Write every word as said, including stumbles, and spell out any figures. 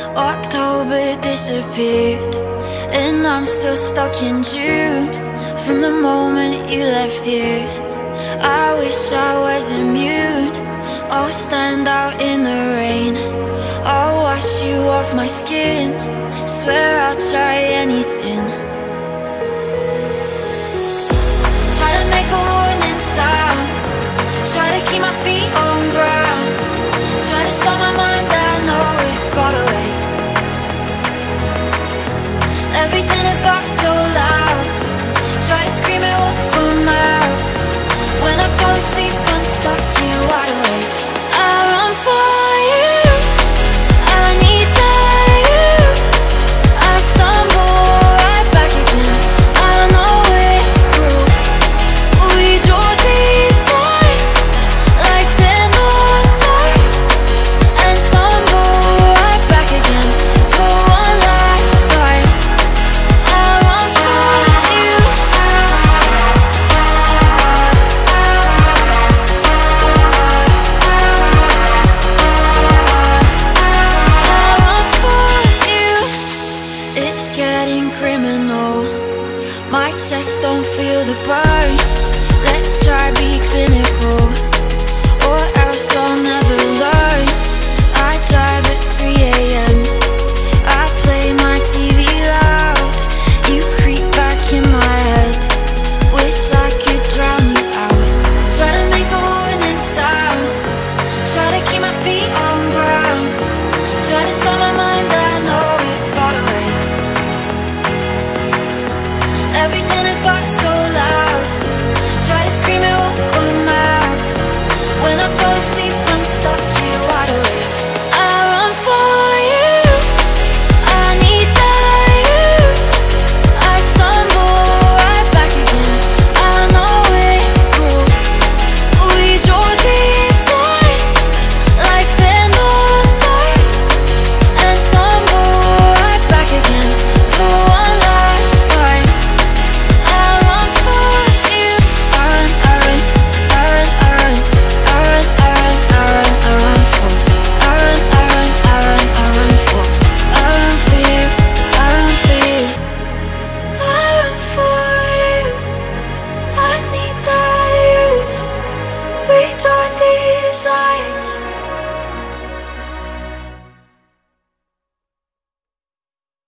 October disappeared, and I'm still stuck in June. From the moment you left here, I wish I was immune. I'll stand out in the rain, I'll wash you off my skin. Swear I'll try anything. Try to make a warning sound, try to keep my feet on ground, try to stop my mind, I know it got away. Everything has got so loud, try to scream it won't come out. When I fall asleep I'm stuck here wide awake. I run for you, I need the use. I stumble right back again, I know it's cruel. We draw these lines like they're not lines, and stumble right back again for one last time. I run for you. I run for you. It's getting criminal, my chest